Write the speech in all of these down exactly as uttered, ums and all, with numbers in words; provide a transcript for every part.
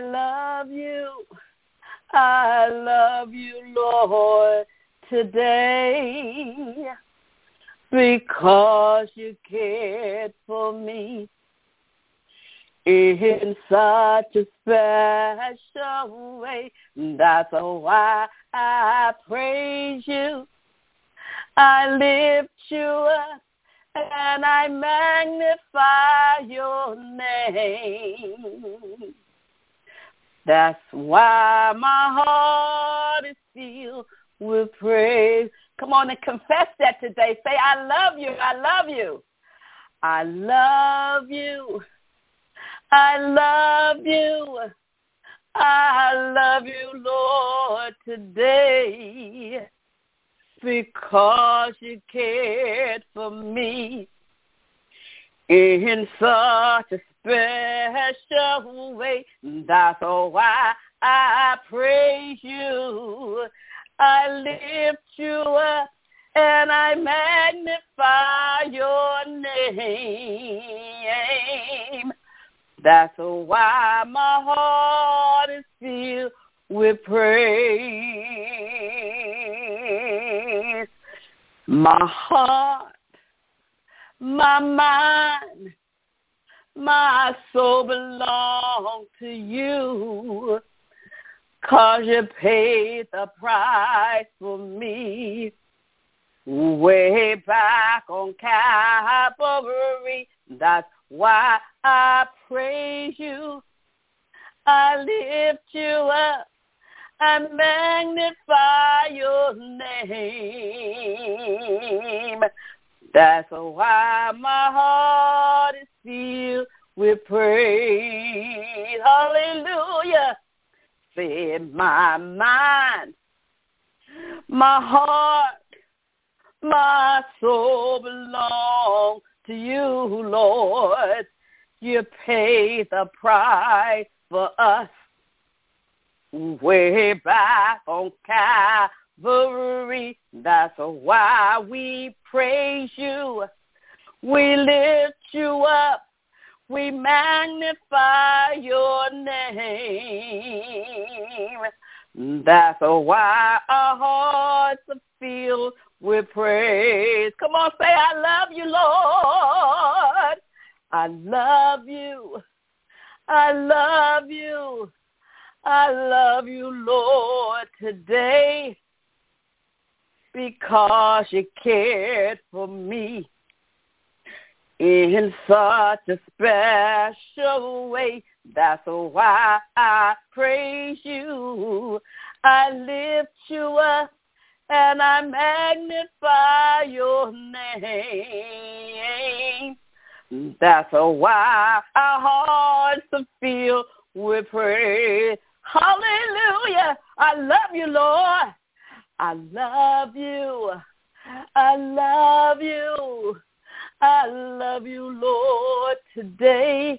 love you. I love you, Lord, today, because you cared for me in such a special way. That's why I praise you. I lift you up and I magnify your name. That's why my heart is filled with praise. Come on and confess that today. Say, I love you. I love you. I love you. I love you. I love you, Lord, today, because you cared for me in such a special way. That's why I praise you. I lift you up and I magnify your name. That's why my heart is filled with praise. My heart, my mind, my soul belong to you, 'cause you paid the price for me way back on Calvary. That's why I praise you. I lift you up and magnify your name. That's why my heart is filled with praise. Hallelujah. Say, my mind, my heart, my soul belong to you, Lord. You paid the price for us way back on Calvary. That's why we praise you. We lift you up. We magnify your name. That's why our hearts are filled with praise. Come on, say, I love you, Lord. I love you. I love you. I love you, Lord, today, because you cared for me in such a special way. That's why I praise you. I lift you up and I magnify your name. That's why our hearts are filled with praise. Hallelujah. I love you, Lord. I love you. I love you. I love you, Lord, today,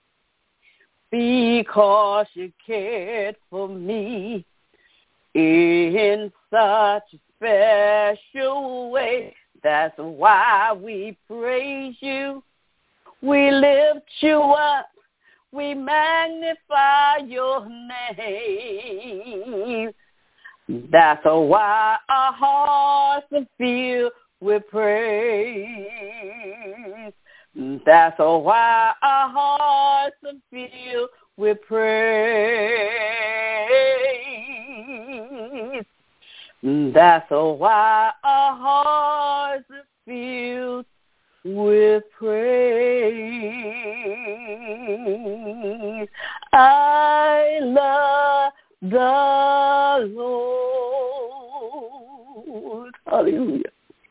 because you cared for me in such a special way. That's why we praise you. We lift you up. We magnify your name. That's why our hearts are filled with praise. That's why our hearts are filled with praise. That's why our hearts are filled with praise. I love the Lord. Hallelujah.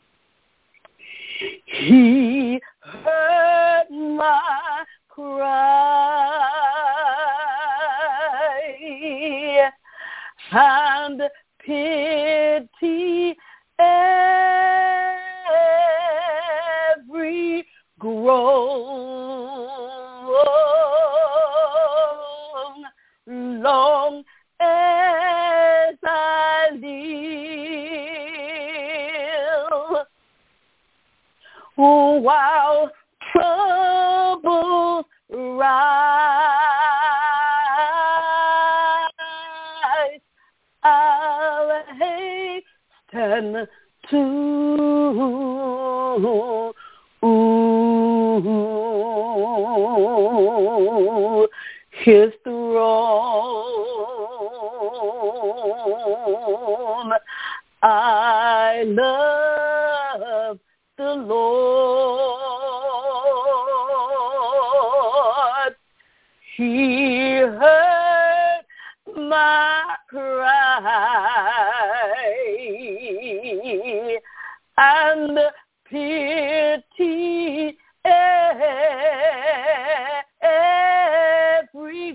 He heard my cry and pity every groan, long as I live, while troubles rise. and to ooh, his throne. I love the Lord. He heard my cry and pitied every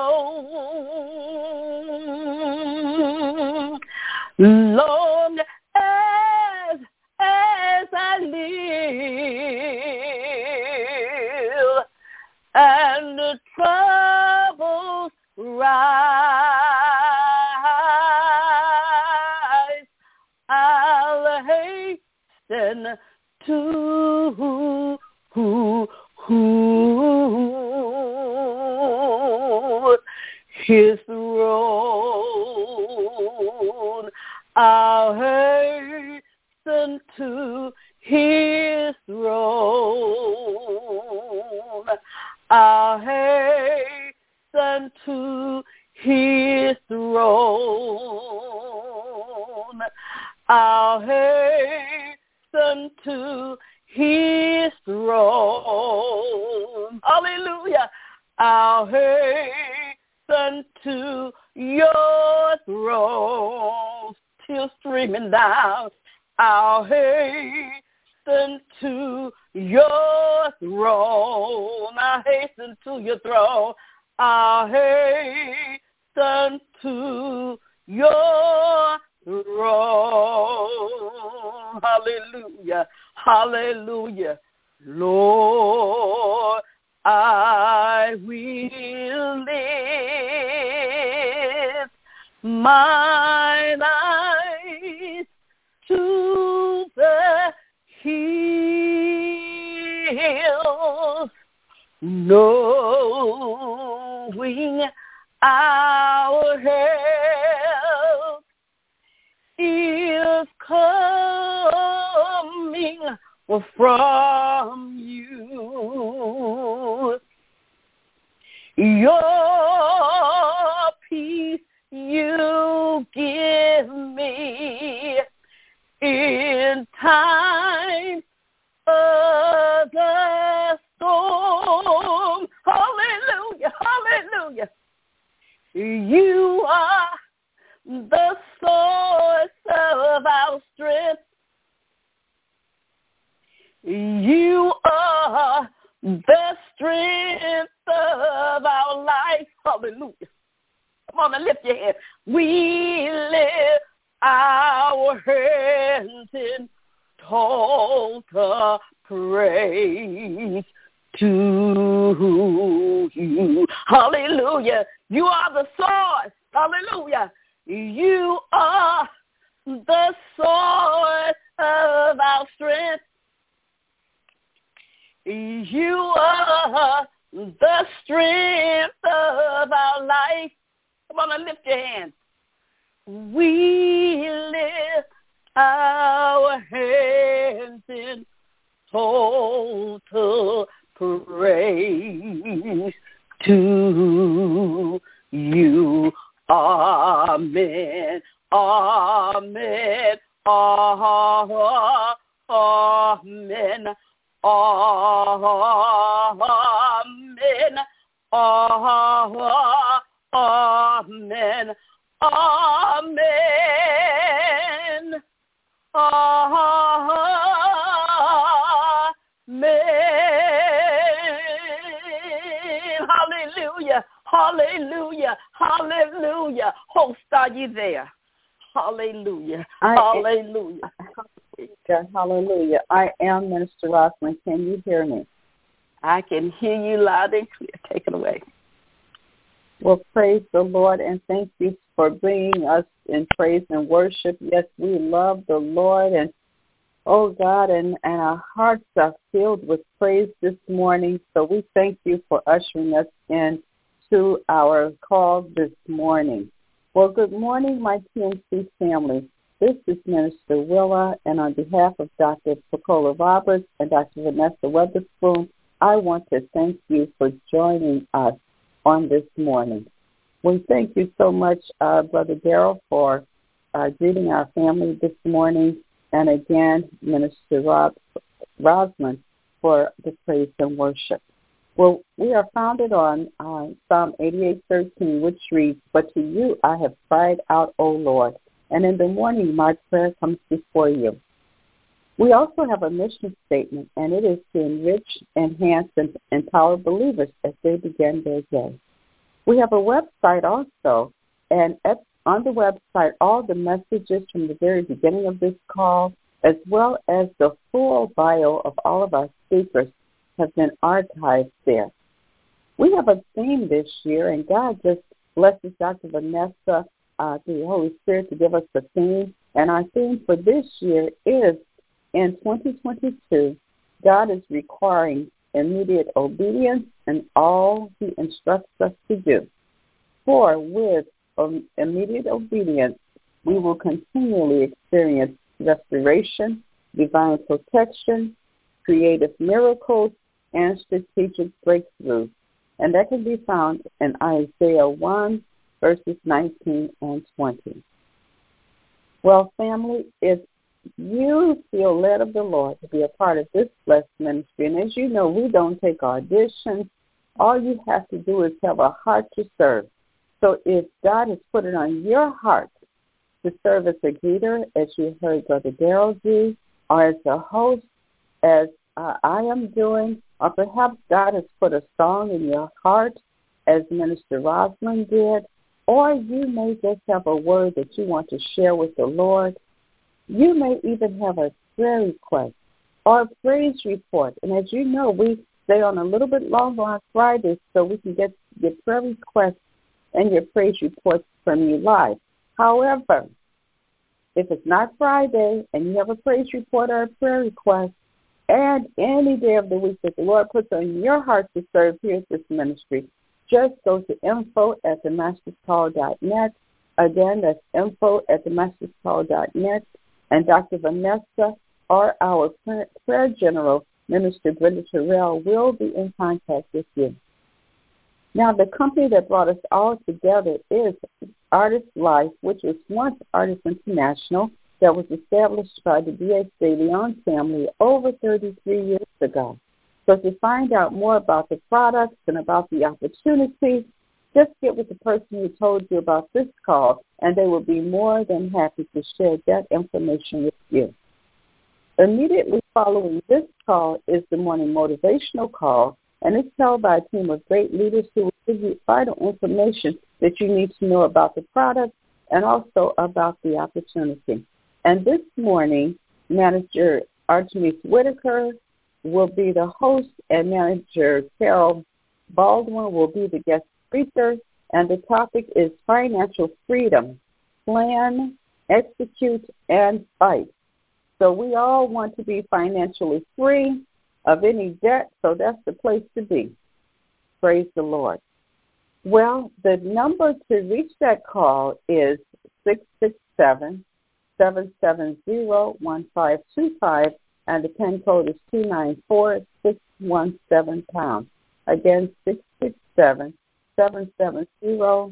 groan. Long as, as I live and the troubles rise, I'll hasten to his throne. I'll hasten to his throne. I'll hasten to his throne. I'll hasten to his throne. Hallelujah. I'll hasten to your throne. Tears streaming down. I'll hasten to your throne. I'll hasten to your throne. I'll hasten to your throne. Hallelujah. Hallelujah. Lord, I will lift mine eyes to the hills, knowing our help is coming from you. Your peace you give me in times of the storm. Hallelujah, hallelujah. You are the source of our strength. You are the strength of our life. Hallelujah. Come on and lift your hand. We lift our hands in total praise to you. Hallelujah. You are the source. Hallelujah. You are the source of our strength. You are the strength of our life. Come on and lift your hands. We lift our hands in total praise to you. Amen. Amen. Amen. Amen. Amen. Amen. Amen. Hallelujah. Hallelujah. Hallelujah. Host, are you there? Hallelujah. I Hallelujah. Am, hallelujah. I am Minister Roslyn. Can you hear me? I can hear you loud and clear. Take it away. Well, praise the Lord, and thank you for bringing us in praise and worship. Yes, we love the Lord, and oh God, and, and our hearts are filled with praise this morning. So we thank you for ushering us in to our call this morning. Well, good morning, my T N C family. This is Minister Willa, and on behalf of Doctor Pacola Roberts and Doctor Vanessa Weatherspoon, I want to thank you for joining us on this morning. We thank you so much, uh, Brother Darrell, for uh, greeting our family this morning, and again, Minister Rob, Rosamond for the praise and worship. Well, we are founded on uh, Psalm eighty-eight thirteen, which reads, "But to you I have cried out, O Lord, and in the morning my prayer comes before you." We also have a mission statement, and it is to enrich, enhance, and empower believers as they begin their day. We have a website also, and at, on the website, all the messages from the very beginning of this call, as well as the full bio of all of our speakers, have been archived there. We have a theme this year, and God just blesses Doctor Vanessa, uh, through the Holy Spirit, to give us the theme. And our theme for this year is, in twenty twenty-two, God is requiring immediate obedience in all He instructs us to do. For with um, immediate obedience, we will continually experience restoration, divine protection, creative miracles, and strategic breakthroughs. And that can be found in Isaiah one, verses nineteen and twenty. Well, family, if you feel led of the Lord to be a part of this blessed ministry, and as you know, we don't take auditions. All you have to do is have a heart to serve. So if God has put it on your heart to serve as a greeter, as you heard Brother Darrell do, or as a host, as uh, I am doing, or perhaps God has put a song in your heart, as Minister Rosamond did, or you may just have a word that you want to share with the Lord. You may even have a prayer request or a praise report. And as you know, we stay on a little bit longer on Fridays so we can get your prayer requests and your praise reports from you live. However, if it's not Friday and you have a praise report or a prayer request, and any day of the week that the Lord puts on your heart to serve here at this ministry, just go to info at the masters call dot net. Again, that's info at the masters call dot net. And Doctor Vanessa or our prayer general, Minister Brenda Terrell, will be in contact with you. Now, the company that brought us all together is Artist Life, which was once Artist International, that was established by the D H De Leon family over thirty-three years ago. So to find out more about the products and about the opportunity, just get with the person who told you about this call, and they will be more than happy to share that information with you. Immediately following this call is the morning motivational call, and it's held by a team of great leaders who will give you vital information that you need to know about the product and also about the opportunity. And this morning, Manager Artemis Whitaker will be the host, and Manager Carol Baldwin will be the guest speaker, and the topic is financial freedom, plan, execute, and fight. So we all want to be financially free of any debt, so that's the place to be. Praise the Lord. Well, the number to reach that call is six six seven, seven seven zero, one five two five, and the PIN code is two nine four, six one seven pound. Again, six six seven, seven seven zero,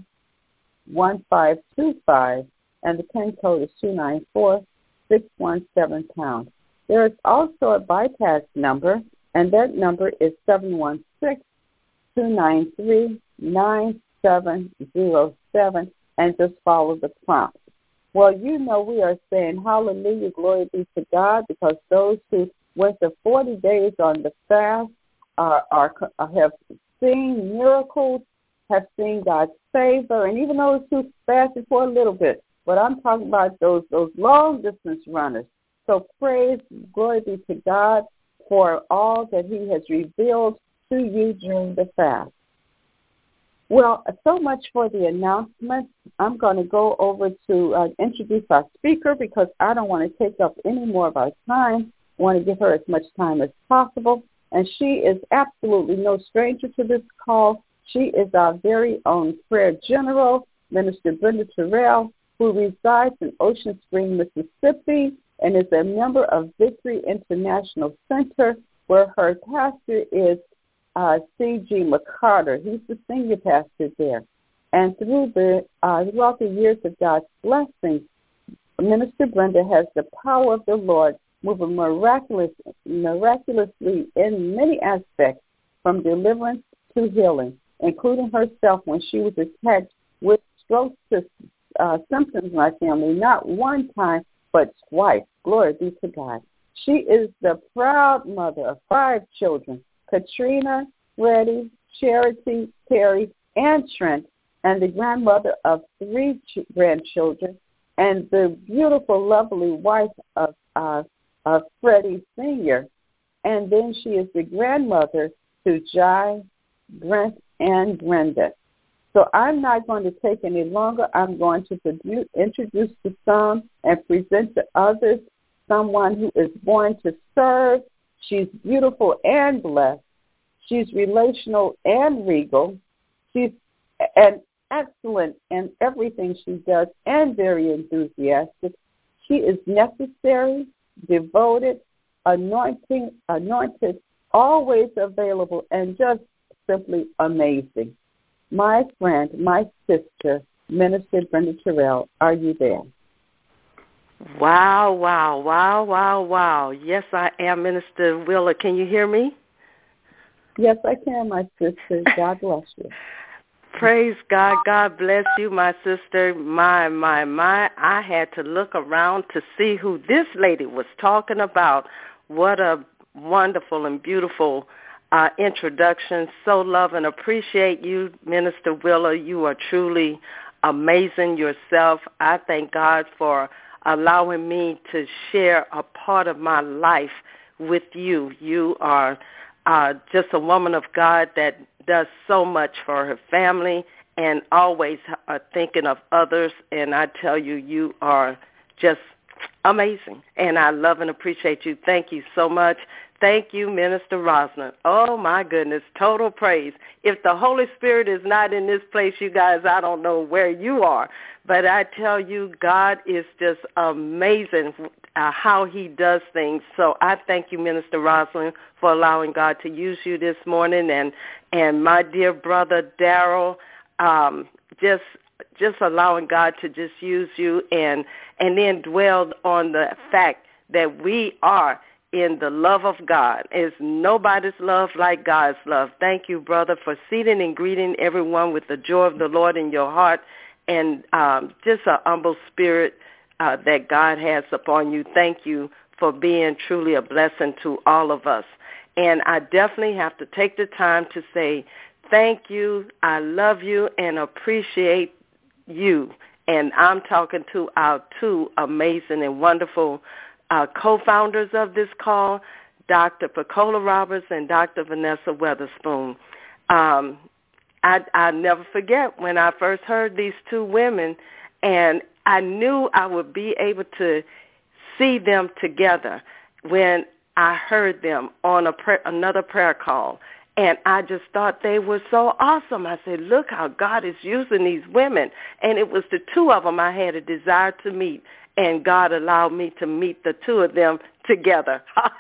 one five two five, and the PIN code is two nine four, six one seven pound. There is also a bypass number, and that number is seven one six, two nine three, nine seven zero seven, and just follow the prompt. Well, you know we are saying hallelujah, glory be to God, because those who went the forty days on the fast are, are have seen miracles, have seen God's favor, and even those who fasted for a little bit. But I'm talking about those those long-distance runners. So praise, glory be to God for all that He has revealed to you during the fast. Well, so much for the announcements. I'm going to go over to uh, introduce our speaker because I don't want to take up any more of our time. I want to give her as much time as possible. And she is absolutely no stranger to this call. She is our very own prayer general, Minister Brenda Terrell. who resides in Ocean Spring, Mississippi, and is a member of Victory International Center, where her pastor is uh, C G McCarter. He's the senior pastor there. And through the uh, throughout the years of God's blessings, Minister Brenda has the power of the Lord moving miraculous, miraculously in many aspects, from deliverance to healing, including herself when she was attacked with stroke uh, symptoms in my family, not one time, but twice. Glory be to God. She is the proud mother of five children, Katrina, Freddie, Charity, Terry, and Trent, and the grandmother of three ch- grandchildren, and the beautiful, lovely wife of, uh, of Freddie Senior And then she is the grandmother to Jai, Brent, and Brenda. So I'm not going to take any longer. I'm going to produce, introduce to some and present to others someone who is born to serve. She's beautiful and blessed. She's relational and regal. She's an excellent in everything she does and very enthusiastic. She is necessary, devoted, anointing, anointed, always available, and just simply amazing. My friend, my sister, Minister Brenda Terrell, are you there? Wow, wow, wow, wow, wow. Yes, I am, Minister Willa. Can you hear me? Yes, I can, my sister. God bless you. Praise God. God bless you, my sister. My, my, my. I had to look around to see who this lady was talking about. What a wonderful and beautiful uh, introduction. So love and appreciate you, Minister Willa. You are truly amazing yourself. I thank God for allowing me to share a part of my life with you. You are uh, just a woman of God that does so much for her family and always are thinking of others. And I tell you, you are just amazing. And I love and appreciate you. Thank you so much. Thank you, Minister Rosner. Oh, my goodness, total praise. If the Holy Spirit is not in this place, you guys, I don't know where you are. But I tell you, God is just amazing uh, how he does things. So I thank you, Minister Rosalind, for allowing God to use you this morning. And, and my dear brother, Daryl, um, just just allowing God to just use you and, and then dwell on the fact that we are in the love of God. It's nobody's love like God's love. Thank you, brother, for seating and greeting everyone with the joy of the Lord in your heart and um, just a humble spirit uh, that God has upon you. Thank you for being truly a blessing to all of us. And I definitely have to take the time to say thank you, I love you, and appreciate you. And I'm talking to our two amazing and wonderful Uh, co-founders of this call, Doctor Pecola Roberts and Doctor Vanessa Weatherspoon. Um, I, I never forget when I first heard these two women, and I knew I would be able to see them together when I heard them on a prayer, another prayer call. And I just thought they were so awesome. I said, look how God is using these women. And it was the two of them I had a desire to meet. And God allowed me to meet the two of them together.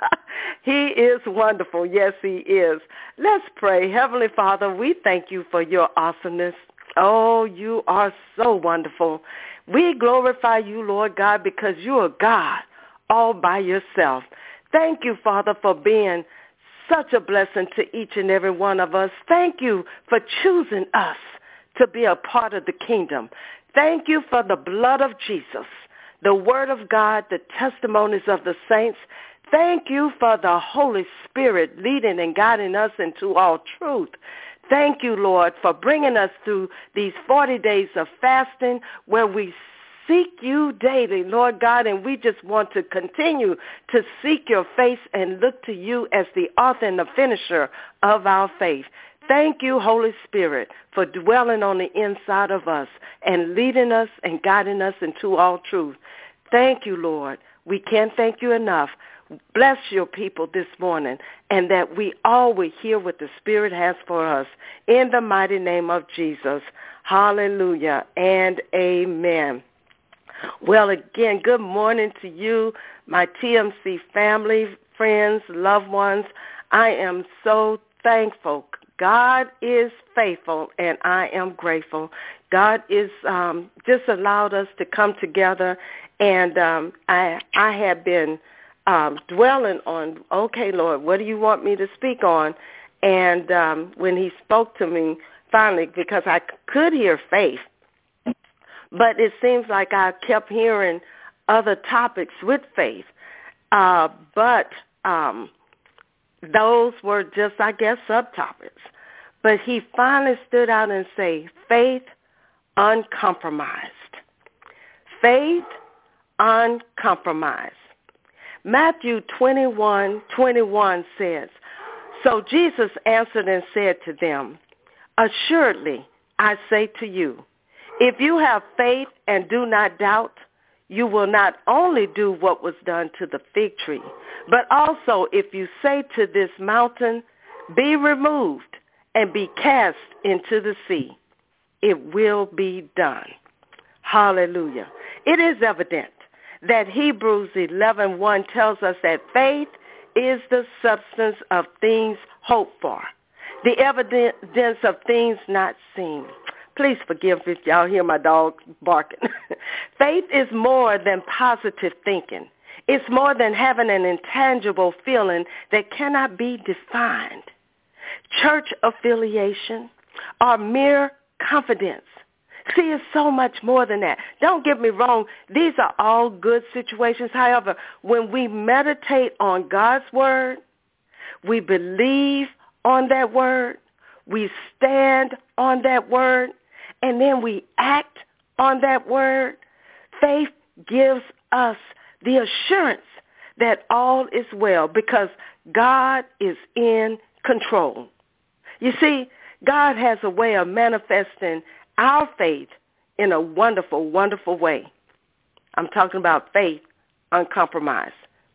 He is wonderful. Yes, he is. Let's pray. Heavenly Father, we thank you for your awesomeness. Oh, you are so wonderful. We glorify you, Lord God, because you are God all by yourself. Thank you, Father, for being such a blessing to each and every one of us. Thank you for choosing us to be a part of the kingdom. Thank you for the blood of Jesus, the word of God, the testimonies of the saints. Thank you for the Holy Spirit leading and guiding us into all truth. Thank you, Lord, for bringing us through these forty days of fasting where we seek you daily, Lord God, and we just want to continue to seek your face and look to you as the author and the finisher of our faith. Thank you, Holy Spirit, for dwelling on the inside of us and leading us and guiding us into all truth. Thank you, Lord. We can't thank you enough. Bless your people this morning, and that we always hear what the Spirit has for us. In the mighty name of Jesus. Hallelujah and amen. Well, again, good morning to you, my T M C family, friends, loved ones. I am so thankful. God is faithful, and I am grateful. God is um, just allowed us to come together, and um, I I have been um, dwelling on, okay, Lord, what do you want me to speak on? And um, when he spoke to me finally, because I could hear faith, but it seems like I kept hearing other topics with faith. Uh, but um, those were just, I guess, subtopics. But he finally stood out and said, faith uncompromised. Faith uncompromised. Matthew twenty-one twenty-one says, so Jesus answered and said to them, assuredly, I say to you, if you have faith and do not doubt, you will not only do what was done to the fig tree, but also if you say to this mountain, be removed and be cast into the sea, it will be done. Hallelujah. It is evident that Hebrews eleven one tells us that faith is the substance of things hoped for, the evidence of things not seen. Please forgive if y'all hear my dog barking. Faith is more than positive thinking. It's more than having an intangible feeling that cannot be defined. Church affiliation or mere confidence. See, it's so much more than that. Don't get me wrong. These are all good situations. However, when we meditate on God's word, we believe on that word, we stand on that word, and then we act on that word, faith gives us the assurance that all is well because God is in control. You see, God has a way of manifesting our faith in a wonderful, wonderful way. I'm talking about faith uncompromised.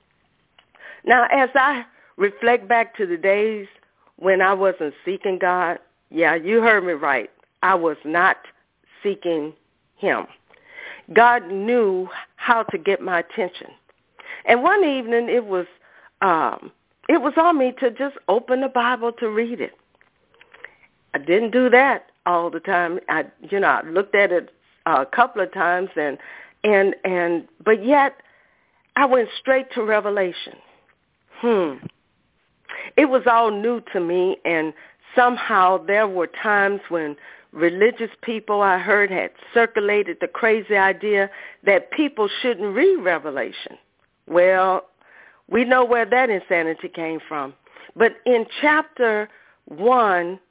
Now, as I reflect back to the days when I wasn't seeking God, yeah, you heard me right. I was not seeking him. God knew how to get my attention. And one evening it was um, it was on me to just open the Bible to read it. I didn't do that all the time. I, you know, I looked at it a couple of times, and and and but yet I went straight to Revelation. Hmm. It was all new to me, and somehow there were times when religious people I heard had circulated the crazy idea that people shouldn't read Revelation. Well, we know where that insanity came from. But in chapter one,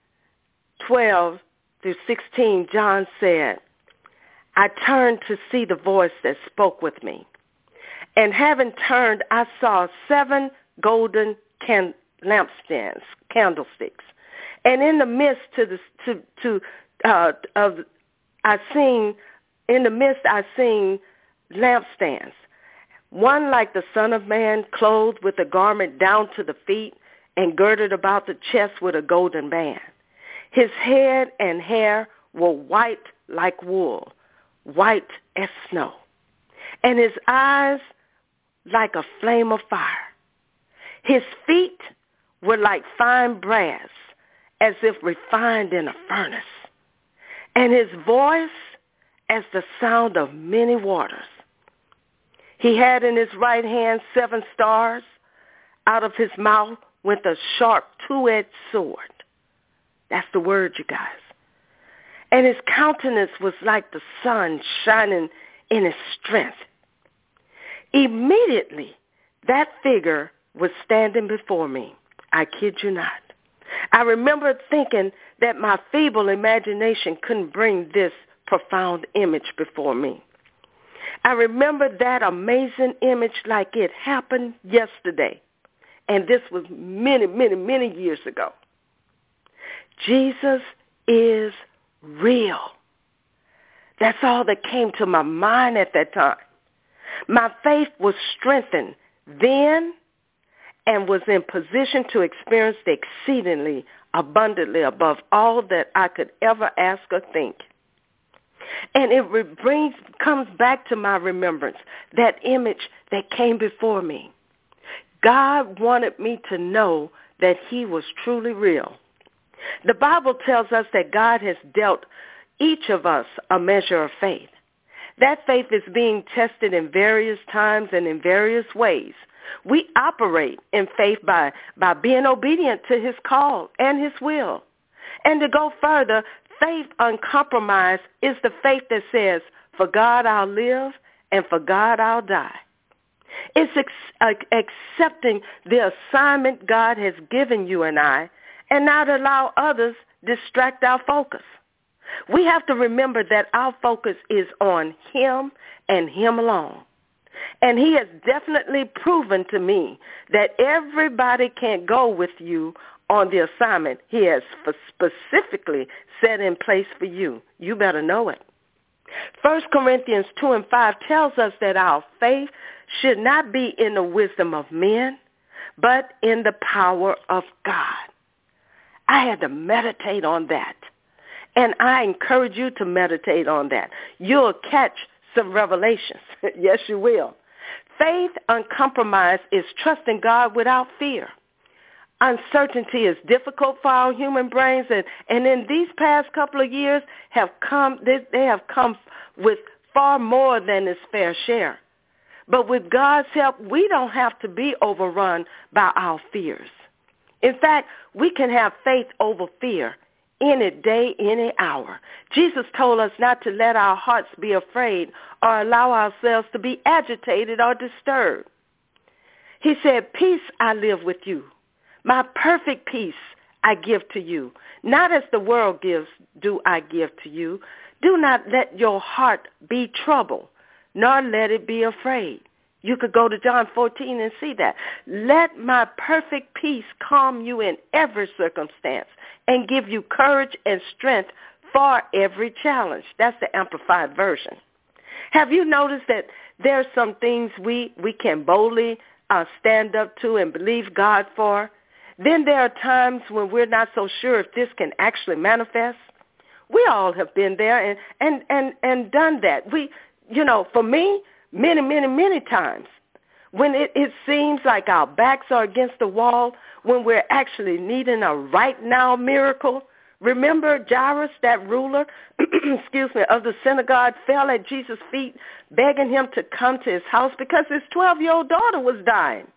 twelve through sixteen, John said, I turned to see the voice that spoke with me. And having turned, I saw seven golden can- lampstands, candlesticks. And in the midst to the to to uh, of, I seen in the midst I seen lampstands. One like the Son of Man, clothed with a garment down to the feet, and girded about the chest with a golden band. His head and hair were white like wool, white as snow, and his eyes like a flame of fire. His feet were like fine brass, as if refined in a furnace, and his voice as the sound of many waters. He had in his right hand seven stars. Out of his mouth went a sharp two-edged sword. That's the word, you guys. And his countenance was like the sun shining in his strength. Immediately, that figure was standing before me. I kid you not. I remember thinking that my feeble imagination couldn't bring this profound image before me. I remember that amazing image like it happened yesterday. And this was many, many, many years ago. Jesus is real. That's all that came to my mind at that time. My faith was strengthened then and was in position to experience the exceedingly abundantly above all that I could ever ask or think. And it brings comes back to my remembrance, that image that came before me. God wanted me to know that he was truly real. The Bible tells us that God has dealt each of us a measure of faith. That faith is being tested in various times and in various ways. We operate in faith by, by being obedient to his call and his will. And to go further, faith uncompromised is the faith that says, for God I'll live and for God I'll die. It's ex- accepting the assignment God has given you and I, and not allow others distract our focus. We have to remember that our focus is on him and him alone. And he has definitely proven to me that everybody can't go with you on the assignment he has specifically set in place for you. You better know it. First Corinthians two and five tells us that our faith should not be in the wisdom of men, but in the power of God. I had to meditate on that. And I encourage you to meditate on that. You'll catch some revelations. Yes, you will. Faith uncompromised is trusting God without fear. Uncertainty is difficult for our human brains, and, and in these past couple of years have come they, they have come with far more than its fair share. But with God's help, we don't have to be overrun by our fears. In fact, we can have faith over fear any day, any hour. Jesus told us not to let our hearts be afraid or allow ourselves to be agitated or disturbed. He said, peace I live with you. My perfect peace I give to you. Not as the world gives do I give to you. Do not let your heart be troubled, nor let it be afraid. You could go to John fourteen and see that. Let my perfect peace calm you in every circumstance and give you courage and strength for every challenge. That's the Amplified Version. Have you noticed that there are some things we, we can boldly uh, stand up to and believe God for? Then there are times when we're not so sure if this can actually manifest. We all have been there and, and, and, and done that. We, you know, for me, many, many, many times when it, it seems like our backs are against the wall, when we're actually needing a right now miracle. Remember Jairus, that ruler, excuse me, of the synagogue, fell at Jesus' feet, begging him to come to his house because his twelve-year-old daughter was dying.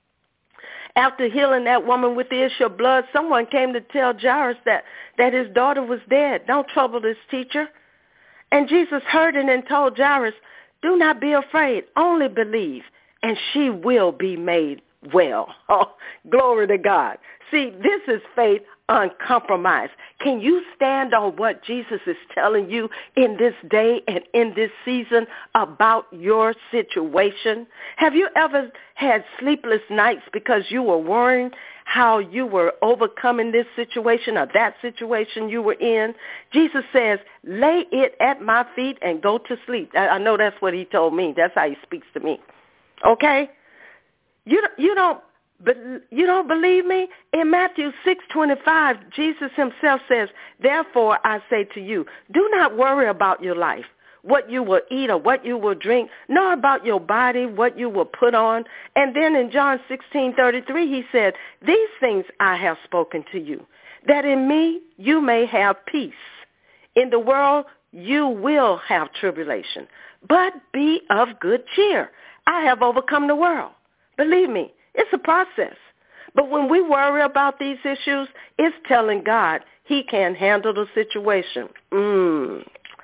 After healing that woman with the issue of blood, someone came to tell Jairus that, that his daughter was dead. Don't trouble this teacher. And Jesus heard it and told Jairus, do not be afraid, only believe, and she will be made well. Oh, glory to God. See, this is faith uncompromised. Can you stand on what Jesus is telling you in this day and in this season about your situation? Have you ever had sleepless nights because you were worrying how you were overcoming this situation or that situation you were in? Jesus says, lay it at my feet and go to sleep. I know that's what he told me. That's how he speaks to me. Okay? You you don't but you don't believe me? In Matthew six twenty-five, Jesus himself says, therefore I say to you, do not worry about your life, what you will eat or what you will drink, nor about your body, what you will put on. And then in John sixteen thirty-three, he said, these things I have spoken to you, that in me you may have peace. In the world you will have tribulation, but be of good cheer. I have overcome the world. Believe me, it's a process. But when we worry about these issues, it's telling God he can handle the situation. Mm.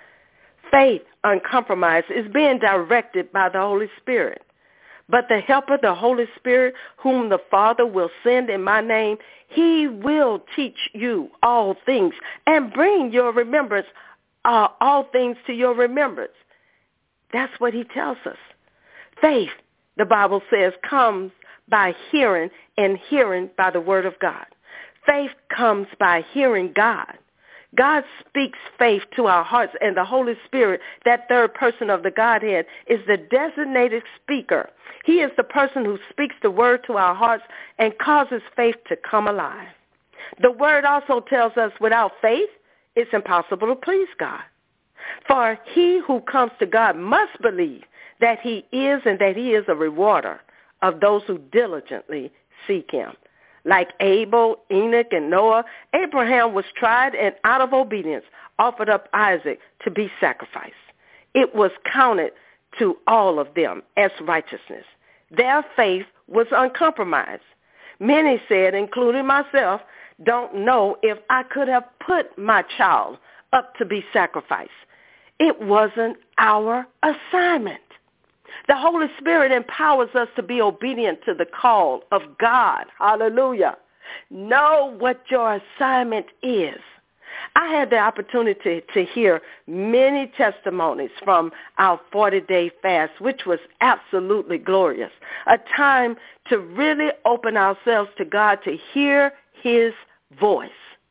Faith, uncompromised, is being directed by the Holy Spirit. But the helper, the Holy Spirit, whom the Father will send in my name, he will teach you all things and bring your remembrance, uh, all things to your remembrance. That's what he tells us. Faith, the Bible says, comes by hearing, and hearing by the word of God. Faith comes by hearing God. God speaks faith to our hearts, and the Holy Spirit, that third person of the Godhead, is the designated speaker. He is the person who speaks the word to our hearts and causes faith to come alive. The word also tells us without faith, it's impossible to please God. For he who comes to God must believe that he is and that he is a rewarder of those who diligently seek him. Like Abel, Enoch, and Noah, Abraham was tried and out of obedience offered up Isaac to be sacrificed. It was counted to all of them as righteousness. Their faith was uncompromised. Many said, including myself, don't know if I could have put my child up to be sacrificed. It wasn't our assignment. The Holy Spirit empowers us to be obedient to the call of God. Hallelujah. Know what your assignment is. I had the opportunity to hear many testimonies from our forty-day fast, which was absolutely glorious, a time to really open ourselves to God to hear his voice.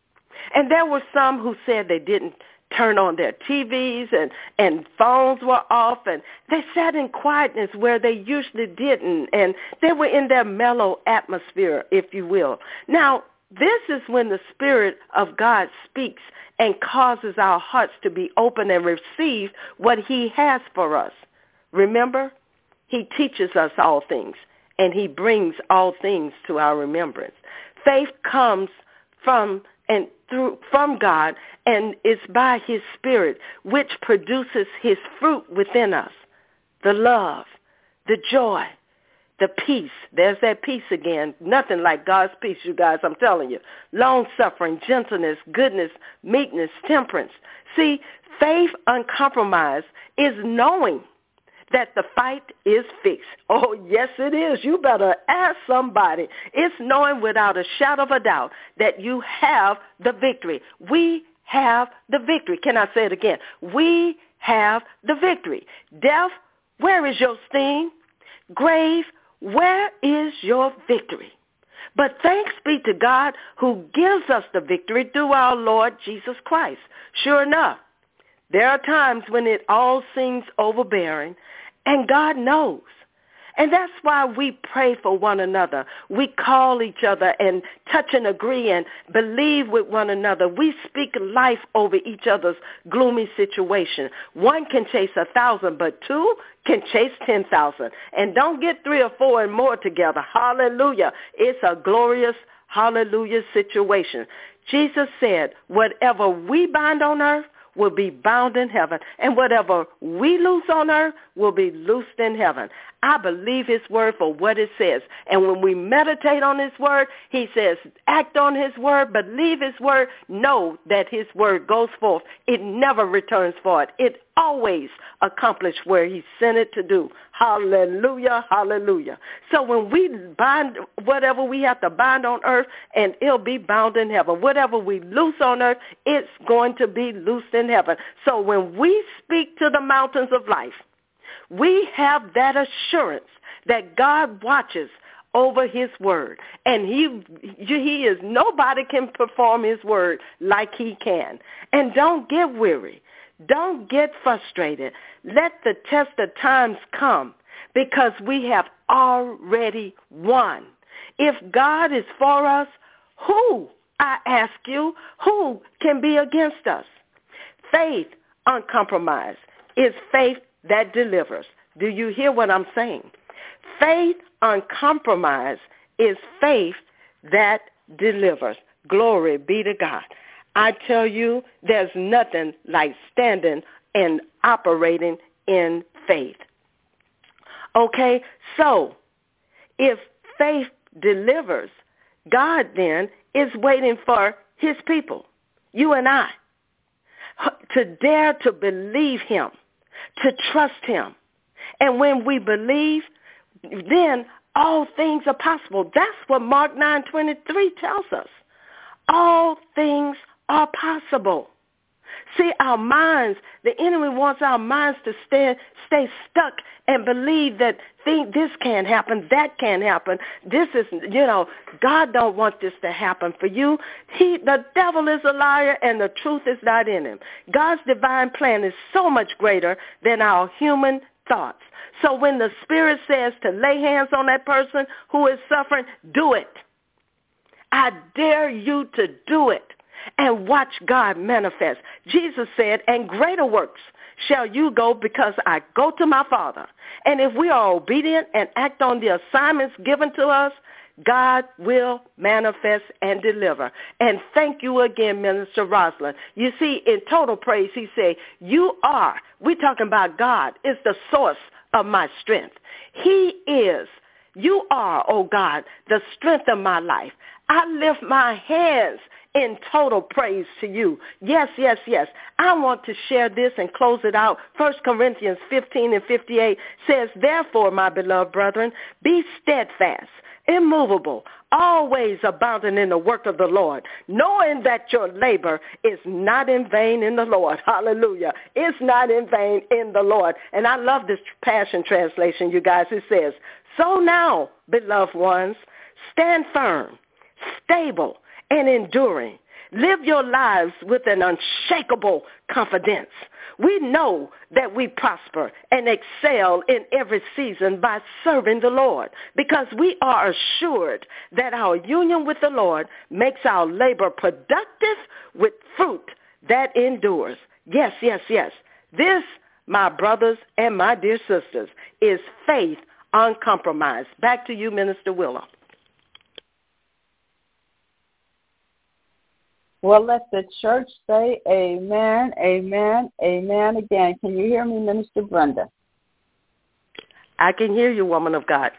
And there were some who said they didn't turn on their T Vs and, and phones were off, and they sat in quietness where they usually didn't, and they were in their mellow atmosphere, if you will. Now, this is when the Spirit of God speaks and causes our hearts to be open and receive what he has for us. Remember, he teaches us all things, and he brings all things to our remembrance. Faith comes from and through from God, and it's by his Spirit, which produces his fruit within us, the love, the joy, the peace. There's that peace again. Nothing like God's peace, you guys, I'm telling you. Long-suffering, gentleness, goodness, meekness, temperance. See, faith uncompromised is knowing that the fight is fixed. Oh, yes, it is. You better ask somebody. It's knowing without a shadow of a doubt that you have the victory. We have the victory. Can I say it again? We have the victory. Death, where is your sting? Grave, where is your victory? But thanks be to God who gives us the victory through our Lord Jesus Christ. Sure enough, there are times when it all seems overbearing, and God knows. And that's why we pray for one another. We call each other and touch and agree and believe with one another. We speak life over each other's gloomy situation. One can chase a thousand, but two can chase ten thousand. And don't get three or four and more together. Hallelujah. It's a glorious, hallelujah situation. Jesus said, whatever we bind on earth will be bound in heaven, and whatever we loose on earth will be loosed in heaven. I believe his word for what it says. And when we meditate on his word, he says, act on his word, believe his word, know that his word goes forth. It never returns void. It always accomplishes where he sent it to do. Hallelujah, hallelujah. So when we bind whatever we have to bind on earth, and it'll be bound in heaven. Whatever we loose on earth, it's going to be loosed in heaven. So when we speak to the mountains of life, we have that assurance that God watches over his word. And he he is, nobody can perform his word like he can. And don't get weary. Don't get frustrated. Let the test of times come, because we have already won. If God is for us, who, I ask you, who can be against us? Faith uncompromised is faith that delivers. Do you hear what I'm saying? Faith uncompromised is faith that delivers. Glory be to God. I tell you, there's nothing like standing and operating in faith. Okay, so if faith delivers, God then is waiting for his people, you and I, to dare to believe him, to trust him. And when we believe, then all things are possible. That's what Mark nine twenty-three tells us. All things are possible. See, our minds, the enemy wants our minds to stay, stay stuck and believe that think this can't happen, that can't happen. This is, you know, God don't want this to happen for you. He, the devil is a liar, and the truth is not in him. God's divine plan is so much greater than our human thoughts. So when the Spirit says to lay hands on that person who is suffering, do it. I dare you to do it. and watch God manifest. Jesus said, and greater works shall you go because I go to my Father. And if we are obedient and act on the assignments given to us, God will manifest and deliver. And thank you again, Minister Rosalind. You see, in total praise, he said, you are, we're talking about God, is the source of my strength. He is, you are, oh God, the strength of my life. I lift my hands in total praise to you. Yes, yes, yes. I want to share this and close it out. First Corinthians fifteen and fifty-eight says, therefore, my beloved brethren, be steadfast, immovable, always abounding in the work of the Lord, knowing that your labor is not in vain in the Lord. Hallelujah. It's not in vain in the Lord. And I love this Passion Translation, you guys. It says, so now, beloved ones, stand firm, stable, and enduring. Live your lives with an unshakable confidence. We know that we prosper and excel in every season by serving the Lord because we are assured that our union with the Lord makes our labor productive with fruit that endures. Yes, yes, yes. This, my brothers and my dear sisters, is faith uncompromised. Back to you, Minister Willa. Well, let the church say amen, amen, amen again. Can you hear me, Minister Brenda? I can hear you, woman of God.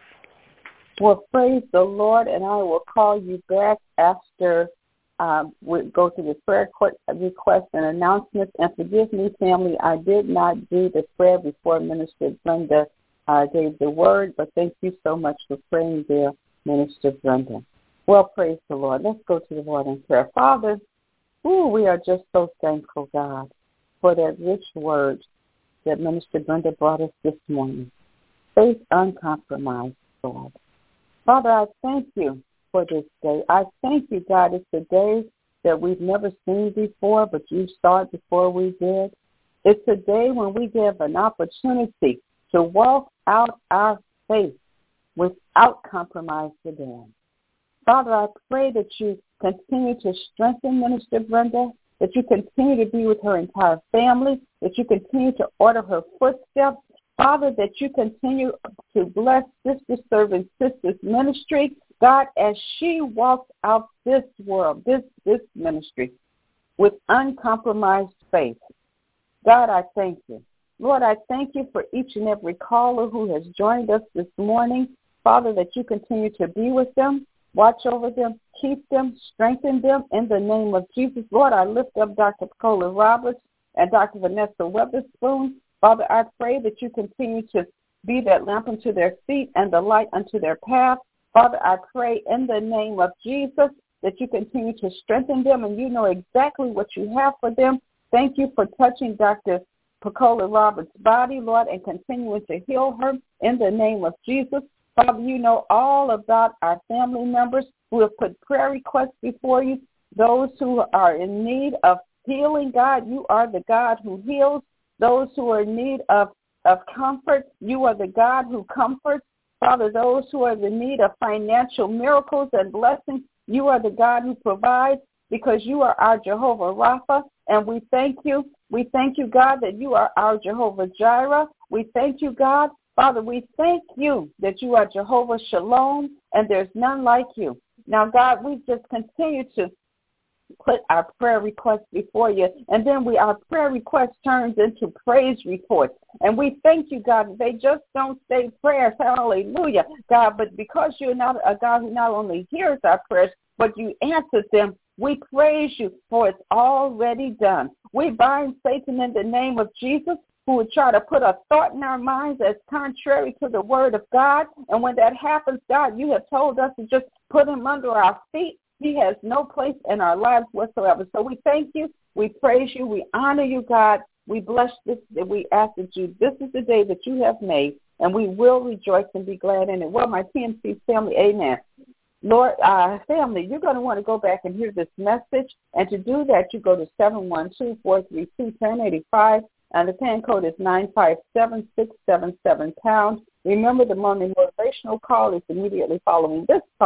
Well, praise the Lord, and I will call you back after um, we go to the prayer request and announcements. And forgive me, family, I did not do the prayer before Minister Brenda uh, gave the word, but thank you so much for praying there, Minister Brenda. Well, praise the Lord. Let's go to the Lord in prayer. Father, ooh, we are just so thankful, God, for that rich word that Minister Brenda brought us this morning. Faith uncompromised, Lord. Father, I thank you for this day. I thank you, God, it's a day that we've never seen before, but you saw it before we did. It's a day when we give an opportunity to walk out our faith without compromise today. Father, I pray that you continue to strengthen Minister Brenda, that you continue to be with her entire family, that you continue to order her footsteps. Father, that you continue to bless Sister Servant Sister's ministry, God, as she walks out this world, this, this ministry, with uncompromised faith. God, I thank you. Lord, I thank you for each and every caller who has joined us this morning. Father, that you continue to be with them. Watch over them, keep them, strengthen them in the name of Jesus. Lord, I lift up Doctor Pacola Roberts and Doctor Vanessa Weatherspoon. Father, I pray that you continue to be that lamp unto their feet and the light unto their path. Father, I pray in the name of Jesus that you continue to strengthen them, and you know exactly what you have for them. Thank you for touching Doctor Pacola Roberts' body, Lord, and continuing to heal her in the name of Jesus. Father, you know all about our family members who have put prayer requests before you, those who are in need of healing. God, you are the God who heals. Those who are in need of, of comfort, you are the God who comforts. Father, those who are in need of financial miracles and blessings, you are the God who provides because you are our Jehovah Rapha, and we thank you. We thank you, God, that you are our Jehovah Jireh. We thank you, God. Father, we thank you that you are Jehovah Shalom, and there's none like you. Now, God, we just continue to put our prayer requests before you, and then we our prayer request turns into praise reports. And we thank you, God, they just don't say prayers, hallelujah, God, but because you're not a God who not only hears our prayers, but you answer them, we praise you for it's already done. We bind Satan in the name of Jesus, who would try to put a thought in our minds that's contrary to the word of God. And when that happens, God, you have told us to just put him under our feet. He has no place in our lives whatsoever. So we thank you. We praise you. We honor you, God. We bless this. We ask that you, this is the day that you have made, and we will rejoice and be glad in it. Well, my T M C family, amen. Lord, uh, family, you're going to want to go back and hear this message. And to do that, you go to seven one two, four three two, one zero eight five. And the PAN code is nine five seven six seven seven pound. Remember, the morning motivational call is immediately following this call.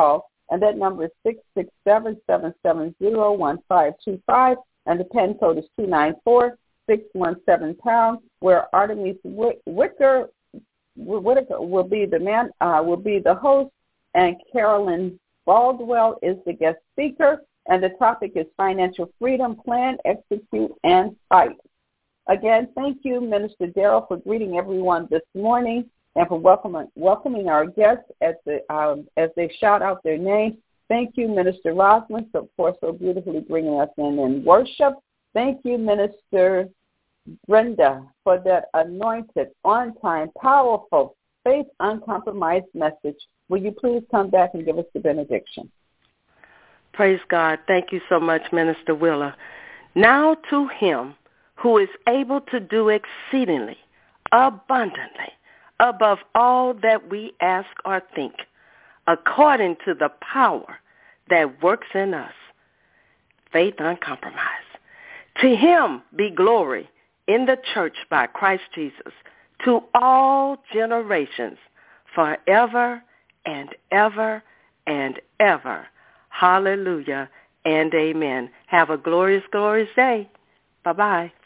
and that number is six six seven, seven seven zero, one five two five, and the PIN code is two nine four, six one seven pound, where Artemis Wicker Whitaker will be the man, uh, will be the host, and Carolyn Baldwell is the guest speaker, and the topic is financial freedom, plan, execute, and fight. Again, thank you, Minister Darrell, for greeting everyone this morning and for welcoming, welcoming our guests as, the, um, as they shout out their names. Thank you, Minister Roslyn, for, for so beautifully bringing us in in worship. Thank you, Minister Brenda, for that anointed, on-time, powerful, faith uncompromised message. Will you please come back and give us the benediction? Praise God. Thank you so much, Minister Willa. Now to him who is able to do exceedingly, abundantly, above all that we ask or think, according to the power that works in us. Faith uncompromised. To him be glory in the church by Christ Jesus to all generations, forever and ever and ever. Hallelujah and amen. Have a glorious, glorious day. Bye-bye.